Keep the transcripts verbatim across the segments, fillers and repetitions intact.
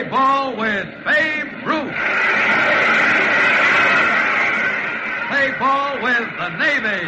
ball with Babe Ruth. Play ball with the Navy.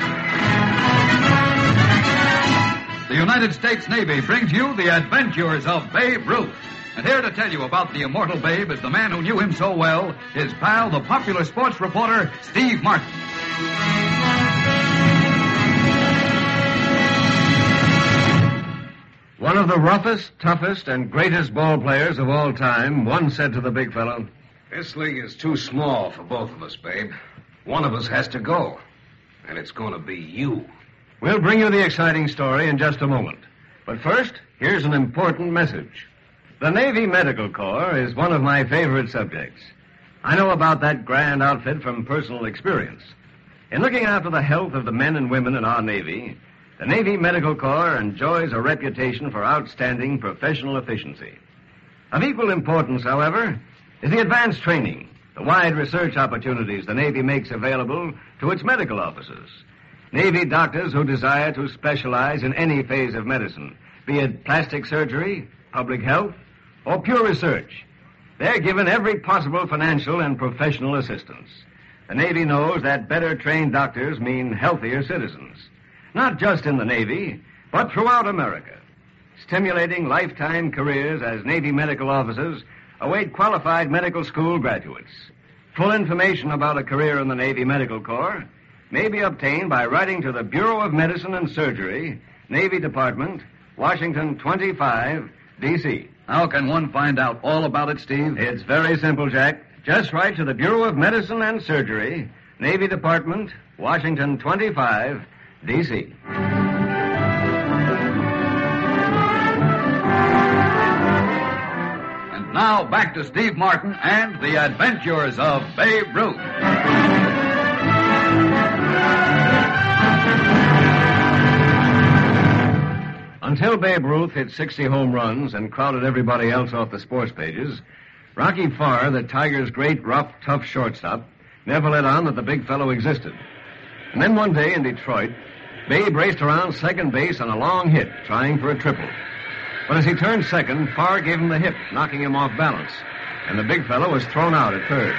The United States Navy brings you the adventures of Babe Ruth. And here to tell you about the immortal Babe is the man who knew him so well, his pal, the popular sports reporter, Steve Martin. One of the roughest, toughest, and greatest ball players of all time once said to the big fellow, "This league is too small for both of us, Babe. One of us has to go, and it's going to be you." We'll bring you the exciting story in just a moment. But first, here's an important message. The Navy Medical Corps is one of my favorite subjects. I know about that grand outfit from personal experience. In looking after the health of the men and women in our Navy, the Navy Medical Corps enjoys a reputation for outstanding professional efficiency. Of equal importance, however, is the advanced training, the wide research opportunities the Navy makes available to its medical officers. Navy doctors who desire to specialize in any phase of medicine, be it plastic surgery, public health, or pure research, they're given every possible financial and professional assistance. The Navy knows that better trained doctors mean healthier citizens. Not just in the Navy, but throughout America. Stimulating lifetime careers as Navy medical officers await qualified medical school graduates. Full information about a career in the Navy Medical Corps may be obtained by writing to the Bureau of Medicine and Surgery, Navy Department, Washington twenty-five, D C How can one find out all about it, Steve? It's very simple, Jack. Just write to the Bureau of Medicine and Surgery, Navy Department, Washington twenty-five, D C And now back to Steve Martin and the adventures of Babe Ruth. Until Babe Ruth hit sixty home runs and crowded everybody else off the sports pages, Rocky Farr, the Tigers' great, rough, tough shortstop, never let on that the big fellow existed. And then one day in Detroit, Babe raced around second base on a long hit, trying for a triple. But as he turned second, Farr gave him the hip, knocking him off balance, and the big fellow was thrown out at third.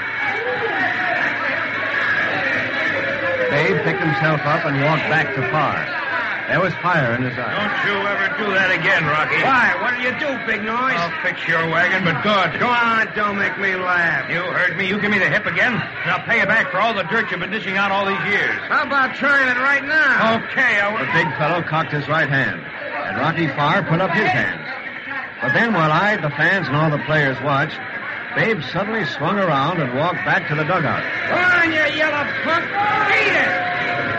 Babe picked himself up and walked back to Farr. There was fire in his eyes. Don't you ever do that again, Rocky. Why? What did you do, big noise? I'll fix your wagon, but good. Go on, don't make me laugh. You heard me. You give me the hip again, and I'll pay you back for all the dirt you've been dishing out all these years. How about trying it right now? Okay, I will. The big fellow cocked his right hand, and Rocky Farr put up his hands. But then, while I, the fans, and all the players watched, Babe suddenly swung around and walked back to the dugout. Go on, you yellow punk. Beat it!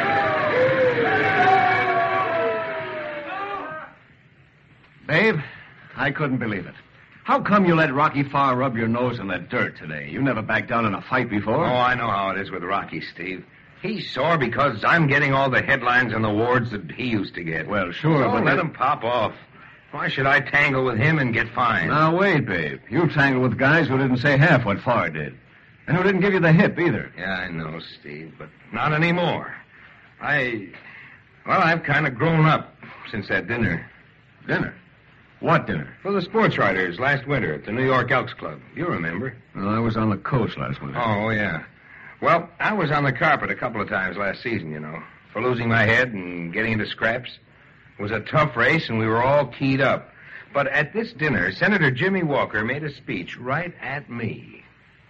Babe, I couldn't believe it. How come you let Rocky Farr rub your nose in that dirt today? You never backed down in a fight before. Oh, I know how it is with Rocky, Steve. He's sore because I'm getting all the headlines and awards that he used to get. Well, sure, so but... let that... him pop off. Why should I tangle with him and get fined? Now, wait, Babe. You tangled with guys who didn't say half what Farr did. And who didn't give you the hip, either. Yeah, I know, Steve, but not anymore. I... Well, I've kind of grown up since that dinner. Dinner? What dinner? For the sports writers last winter at the New York Elks Club. You remember. Well, I was on the coast last winter. Oh, yeah. Well, I was on the carpet a couple of times last season, you know, for losing my head and getting into scraps. It was a tough race, and we were all keyed up. But at this dinner, Senator Jimmy Walker made a speech right at me.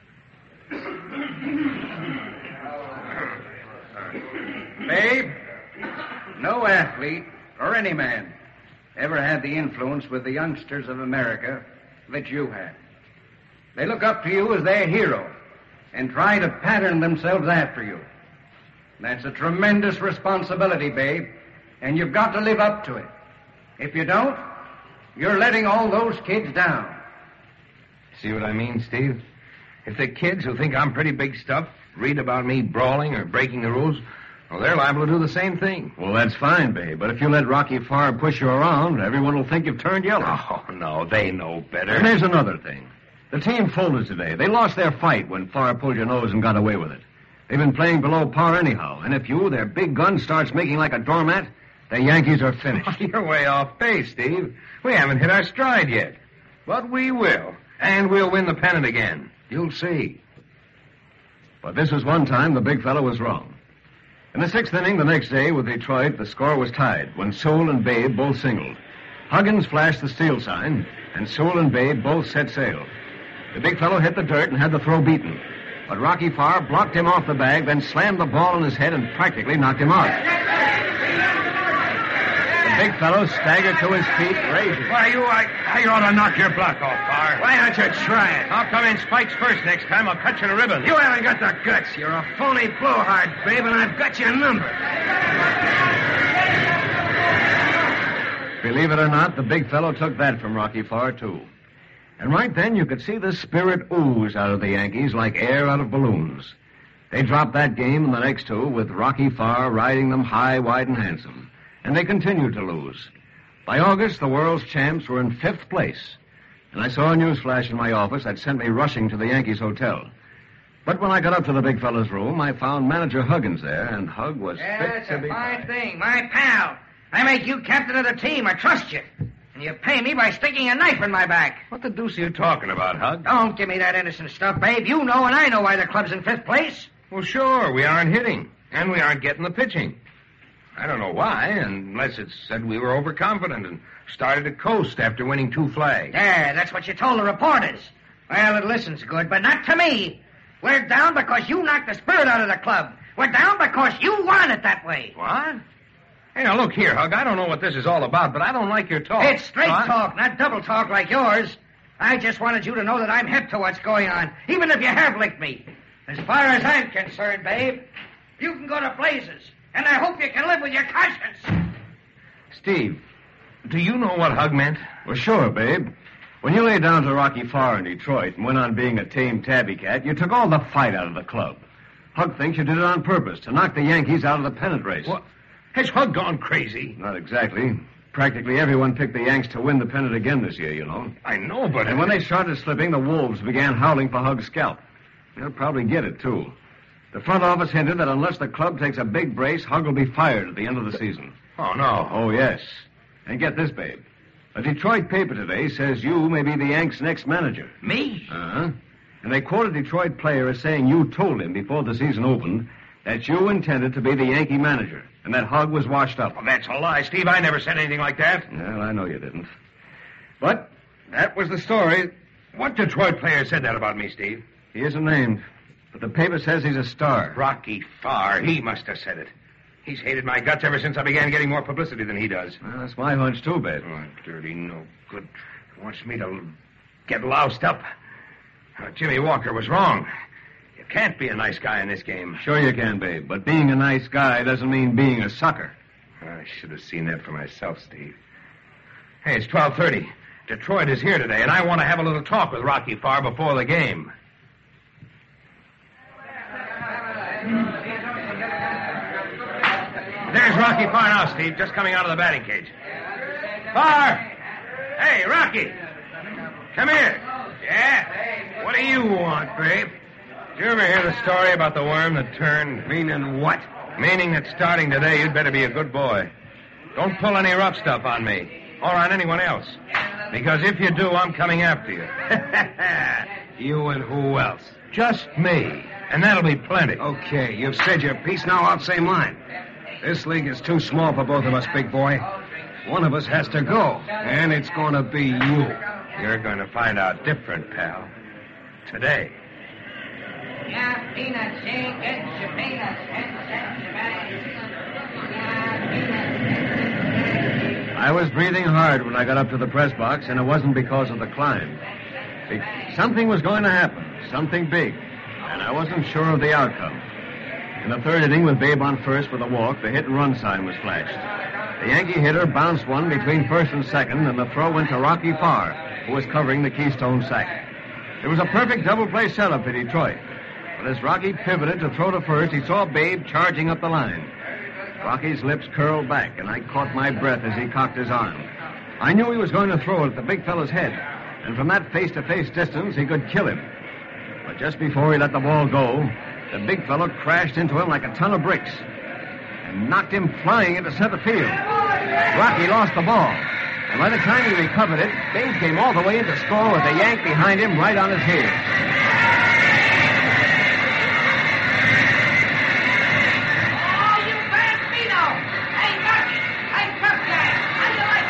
Babe, no athlete, or any man, ever had the influence with the youngsters of America that you had. They look up to you as their hero and try to pattern themselves after you. That's a tremendous responsibility, babe, and you've got to live up to it. If you don't, you're letting all those kids down. See what I mean, Steve? If the kids who think I'm pretty big stuff read about me brawling or breaking the rules, well, they're liable to do the same thing. Well, that's fine, Babe, but if you let Rocky Farr push you around, everyone will think you've turned yellow. Oh, no, they know better. And there's another thing. The team folded today. They lost their fight when Farr pulled your nose and got away with it. They've been playing below par anyhow, and if you, their big gun, starts making like a doormat, the Yankees are finished. You're way off base, Steve. We haven't hit our stride yet. But we will. And we'll win the pennant again. You'll see. But this was one time the big fellow was wrong. In the sixth inning the next day with Detroit, the score was tied when Sewell and Babe both singled. Huggins flashed the steal sign, and Sewell and Babe both set sail. The big fellow hit the dirt and had the throw beaten. But Rocky Farr blocked him off the bag, then slammed the ball on his head and practically knocked him out. The big fellow staggered to his feet, raging. Why, you, I, you ought to knock your block off, Farr. Why don't you try it? I'll come in spikes first next time. I'll cut you to ribbons. You haven't got the guts. You're a phony blowhard, Babe, and I've got your number. Believe it or not, the big fellow took that from Rocky Farr, too. And right then you could see the spirit ooze out of the Yankees like air out of balloons. They dropped that game and the next two with Rocky Farr riding them high, wide, and handsome. And they continued to lose. By August, the world's champs were in fifth place. And I saw a news flash in my office that sent me rushing to the Yankees hotel. But when I got up to the big fellow's room, I found Manager Huggins there, and Hug was Yeah, fit that's to a be... fine thing. My pal. I make you captain of the team. I trust you. And you pay me by sticking a knife in my back. What the deuce are you talking about, Hug? Don't give me that innocent stuff, Babe. You know and I know why the club's in fifth place. Well, sure, we aren't hitting, and we aren't getting the pitching. I don't know why, unless it's said we were overconfident and started to coast after winning two flags. Yeah, that's what you told the reporters. Well, it listens good, but not to me. We're down because you knocked the spirit out of the club. We're down because you want it that way. What? Hey, now look here, Hug. I don't know what this is all about, but I don't like your talk. It's straight What? talk, not double talk like yours. I just wanted you to know that I'm hip to what's going on, even if you have licked me. As far as I'm concerned, Babe, you can go to blazes, and I hope you can live with your conscience. Steve, do you know what Hug meant? Well, sure, Babe. When you lay down to Rocky Farr in Detroit and went on being a tame tabby cat, you took all the fight out of the club. Hug thinks you did it on purpose, to knock the Yankees out of the pennant race. What? Has Hug gone crazy? Not exactly. Practically everyone picked the Yanks to win the pennant again this year, you know. I know, but... And when they started slipping, the wolves began howling for Hug's scalp. They'll probably get it, too. The front office hinted that unless the club takes a big brace, Hug will be fired at the end of the season. Oh, no. Oh, yes. And get this, Babe. A Detroit paper today says you may be the Yanks' next manager. Me? Uh-huh. And they quote a Detroit player as saying you told him before the season opened that you intended to be the Yankee manager and that Hug was washed up. Oh, that's a lie, Steve. I never said anything like that. Well, I know you didn't. But that was the story. What Detroit player said that about me, Steve? He isn't named, but the paper says he's a star. Rocky Farr. He must have said it. He's hated my guts ever since I began getting more publicity than he does. Well, that's my hunch, too, Babe. Oh, dirty, no good. He wants me to get loused up. Uh, Jimmy Walker was wrong. You can't be a nice guy in this game. Sure you can, Babe, but being a nice guy doesn't mean being a sucker. I should have seen that for myself, Steve. Hey, it's twelve thirty. Detroit is here today, and I want to have a little talk with Rocky Farr before the game. There's Rocky Farr now, Steve, just coming out of the batting cage. Farr! Hey, Rocky! Come here. Yeah? What do you want, babe? Did you ever hear the story about the worm that turned? Meaning what? Meaning that starting today, you'd better be a good boy. Don't pull any rough stuff on me, or on anyone else. Because if you do, I'm coming after you. You and who else? Just me. And that'll be plenty. Okay, you've said your piece, now I'll say mine. This league is too small for both of us, big boy. One of us has to go, and it's going to be you. You're going to find out different, pal. Today. Yeah, peanuts, eh? Get your peanuts. Ten cents a bag. Yeah, peanuts. I was breathing hard when I got up to the press box, and it wasn't because of the climb. Be- something was going to happen, something big, and I wasn't sure of the outcome. In the third inning, with Babe on first with a walk, the hit-and-run sign was flashed. The Yankee hitter bounced one between first and second, and the throw went to Rocky Farr, who was covering the Keystone sack. It was a perfect double-play setup for Detroit. But as Rocky pivoted to throw to first, he saw Babe charging up the line. Rocky's lips curled back, and I caught my breath as he cocked his arm. I knew he was going to throw it at the big fellow's head, and from that face-to-face distance, he could kill him. But just before he let the ball go, the big fellow crashed into him like a ton of bricks and knocked him flying into center field. Rocky lost the ball, And by the time he recovered it, Babe came all the way into score with a yank behind him right on his heels. Oh, you Bambino! Hey, Rocky! Hey, tough guy! How do you like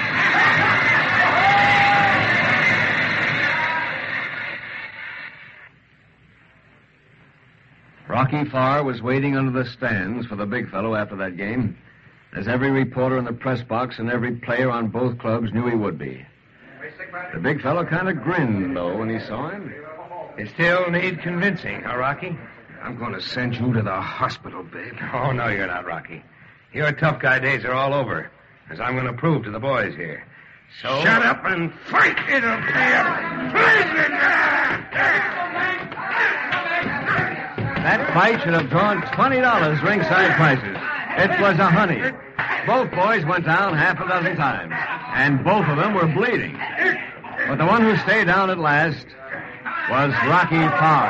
Rocky Farr was waiting under the stands for the big fellow after that game, as every reporter in the press box and every player on both clubs knew he would be. The big fellow kind of grinned, though, when he saw him. You still need convincing, huh, Rocky? I'm going to send you to the hospital, Babe. Oh, no, you're not, Rocky. Your tough guy days are all over, as I'm going to prove to the boys here. So... Shut up and fight! It'll be a pleasure! That fight should have drawn twenty dollars ringside prices. It was a honey. Both boys went down half a dozen times, and both of them were bleeding. But the one who stayed down at last was Rocky Farr.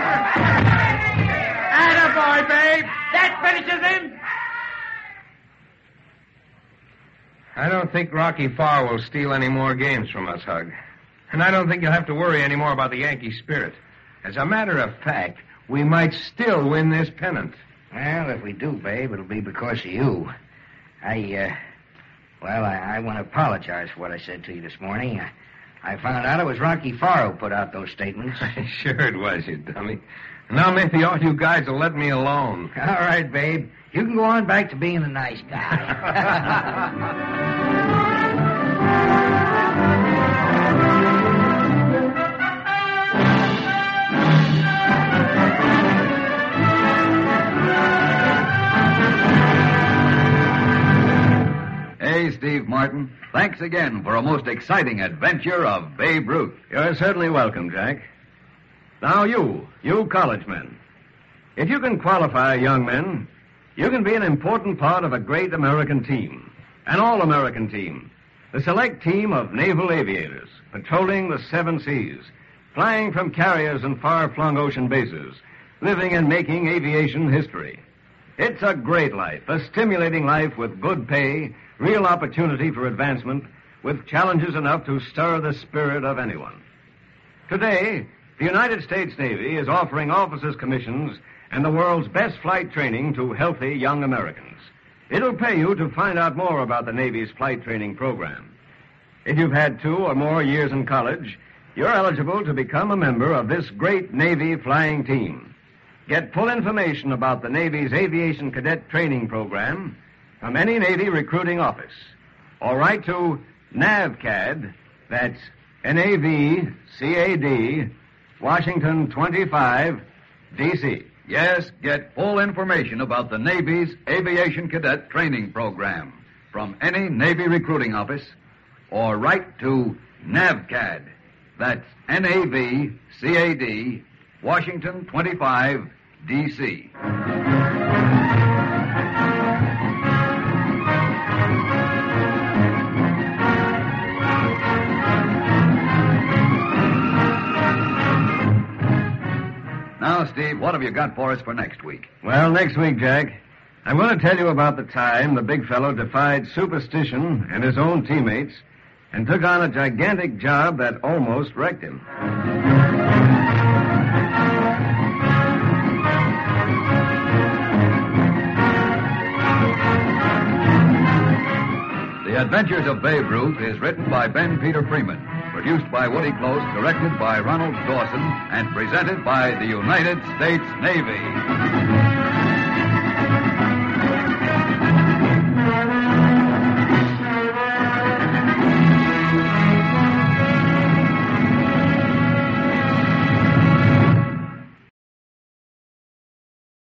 Attaboy, Babe! That finishes him! I don't think Rocky Farr will steal any more games from us, Hug. And I don't think you'll have to worry any more about the Yankee spirit. As a matter of fact, we might still win this pennant. Well, if we do, Babe, it'll be because of you. I, uh, well, I, I want to apologize for what I said to you this morning. I, I found out it was Rocky Farr who put out those statements. Sure it was, you dummy. Now maybe all you guys will let me alone. All right, Babe. You can go on back to being a nice guy. Hey, Steve Martin. Thanks again for a most exciting adventure of Babe Ruth. You're certainly welcome, Jack. Now you, you college men. If you can qualify young men, you can be an important part of a great American team, an all-American team, the select team of naval aviators patrolling the seven seas, flying from carriers and far-flung ocean bases, living and making aviation history. It's a great life, a stimulating life with good pay, real opportunity for advancement, with challenges enough to stir the spirit of anyone. Today, the United States Navy is offering officers' commissions and the world's best flight training to healthy young Americans. It'll pay you to find out more about the Navy's flight training program. If you've had two or more years in college, you're eligible to become a member of this great Navy flying team. Get full information about the Navy's Aviation Cadet Training Program from any Navy recruiting office, or write to NAVCAD, that's N A V C A D, Washington twenty-five, D C Yes, get full information about the Navy's Aviation Cadet Training Program from any Navy recruiting office, or write to NAVCAD, that's N A V C A D, Washington twenty-five, D C Now, Steve, what have you got for us for next week? Well, next week, Jack, I'm going to tell you about the time the big fellow defied superstition and his own teammates and took on a gigantic job that almost wrecked him. The Adventures of Babe Ruth is written by Ben Peter Freeman, produced by Woody Close, directed by Ronald Dawson, and presented by the United States Navy.